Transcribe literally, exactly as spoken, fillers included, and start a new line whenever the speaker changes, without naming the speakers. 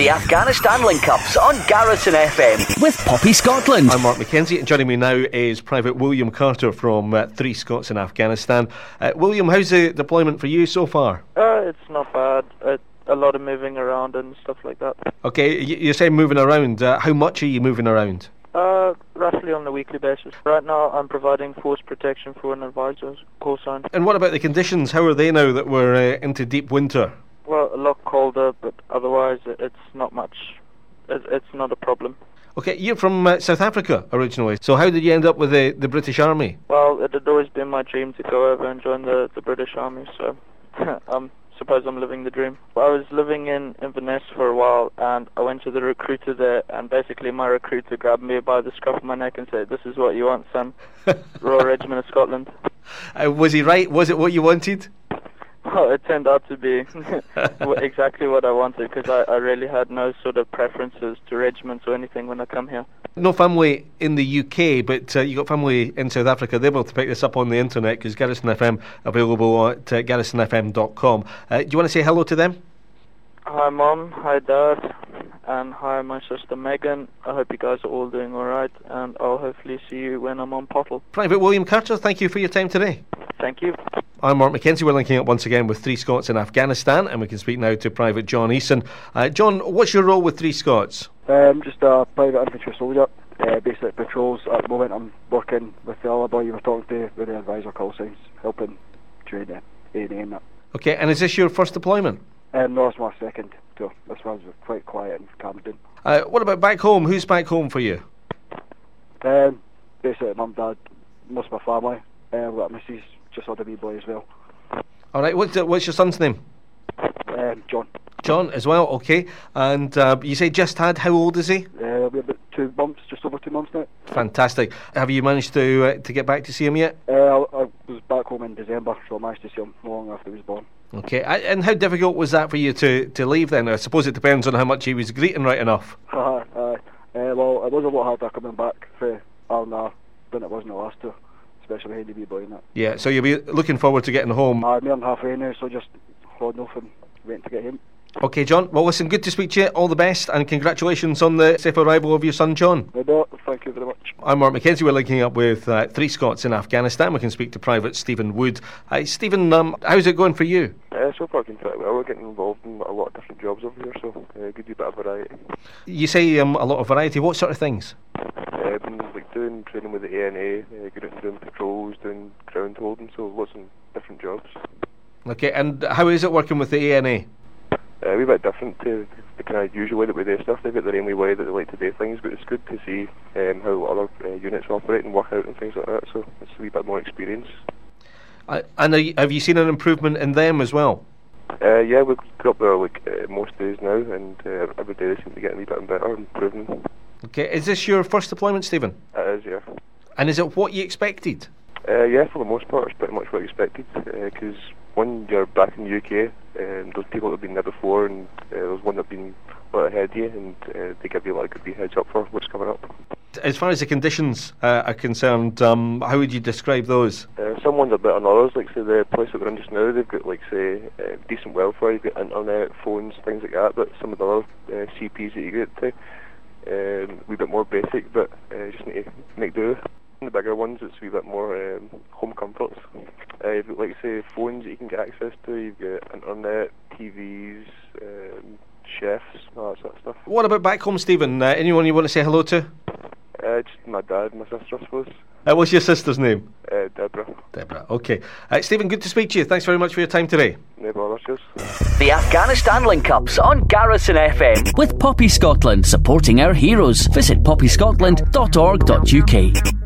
The Afghanistan Link-Ups on Garrison F M with Poppy Scotland.
I'm Mark McKenzie, and joining me now is Private William Carter from uh, Three Scots in Afghanistan. Uh, William, how's the deployment for you so far?
Uh, it's not bad. Uh, a lot of moving around and stuff like that.
Okay, you, you say moving around. Uh, how much are you moving around?
Uh, roughly on a weekly basis. Right now I'm providing force protection for an advisor's call sign.
And what about the conditions? How are they now that we're uh, into deep winter?
Well, a lot colder, but otherwise it's not much. It's not a problem.
Okay, you're from uh, South Africa originally, so how did you end up with the, the British Army?
Well, it had always been my dream to go over and join the, the British Army, so I suppose I'm living the dream. I was living in Inverness for a while, and I went to the recruiter there, and basically my recruiter grabbed me by the scruff of my neck and said, "This is what you want, son. Royal Regiment of Scotland."
Uh, was he right? Was it what you wanted?
Well, it turned out to be exactly what I wanted, because I, I really had no sort of preferences to regiments or anything when I come here.
No family in the U K, but uh, you got family in South Africa. They're able to pick this up on the internet, because Garrison F M available at uh, garrison f m dot com. Uh, do you want to say hello to them?
Hi Mom, hi Dad, and hi my sister Megan. I hope you guys are all doing alright, and I'll hopefully see you when I'm on Pottle.
Private William Carter, thank you for your time today.
Thank you.
I'm Mark McKenzie. We're linking up once again with Three Scots in Afghanistan, and we can speak now to Private John Eason. Uh, John, what's your role with Three Scots?
Um, just a private infantry soldier, uh, based at patrols. At the moment I'm working with the other boy you were talking to with the advisor call signs, helping train the A and A and that.
Okay, and is this your first deployment?
Um, no, it's my second, so this one's quite quiet and calmed down.
Uh, what about back home? Who's back home for you?
Um, basically mum, dad, most of my family. Uh, I've got a missus, just had a wee boy as well.
Alright, what's, what's your son's name?
Um, John.
John as well, okay. And uh, you say just had, how old is he?
Uh, we're about two months, just over two months now.
Fantastic. Have you managed to uh, to get back to see him yet?
Uh, I, I was back home in December, so I managed to see him long after he was born.
Okay, and how difficult was that for you to, to leave then? I suppose it depends on how much he was greeting, right enough.
uh, uh, well, it was a lot harder coming back for Arna than it was in the last two, especially with the wee boy and that.
Yeah, so you'll be looking forward to getting home.
I'm uh, halfway now, so just holding off and waiting to get home.
Okay, John. Well, listen, good to speak to you. All the best, and congratulations on the safe arrival of your son, John.
No, thank you very much.
I'm Mark McKenzie. We're linking up with uh, Three Scots in Afghanistan. We can speak to Private Stephen Wood. Hi, Stephen. Um, how's it going for you?
Uh, so far, going quite well. We're getting involved in a lot of different jobs over here, so uh, good bit of variety.
You say um, a lot of variety. What sort of things?
Uh, been like doing training with the A N A, uh, going out and doing patrols, doing ground holding, so lots of different jobs.
Okay, and how is it working with the A N A?
Uh, a wee bit different to the kind of usual way that we do stuff. They've got their own wee way that they like to do things, but it's good to see um, how other uh, units operate and work out and things like that, so it's a wee bit more experience.
Uh, and are you, have you seen an improvement in them as well?
Uh, yeah, we've got up there like uh, most days now, and uh, every day they seem to get a wee bit better, improving.
Okay, is this your first deployment, Stephen?
It is, yeah.
And is it what you expected?
Uh, yeah, for the most part, it's pretty much what I expected, because uh, when you're back in the U K, um, those people that have been there before, and uh, there's one that have been a lot ahead of you, and uh, they give you like a good heads up for what's coming up.
As far as the conditions uh, are concerned, um, how would you describe those?
Uh, some ones are better than others. Like say the place that we're in just now, they've got like say uh, decent welfare, you've got internet, phones, things like that. But some of the other uh, C Ps that you get to, um, a wee bit more basic, but uh, just need to make do. The bigger ones, it's a wee bit more um, home comforts. Uh, you've got like say phones that you can get access to. You've got internet, T Vs, um, chefs, all that sort of stuff.
What about back home, Stephen? Uh, anyone you want to say hello to?
Uh, just my dad, and my sister, I suppose.
Uh, what's your sister's name?
Uh, Deborah.
Deborah, okay. Uh, Stephen, good to speak to you. Thanks very much for your time today.
No bother, cheers.
The Afghanistan Link-Ups on Garrison F M with Poppy Scotland, supporting our heroes. Visit poppy scotland dot org dot u k.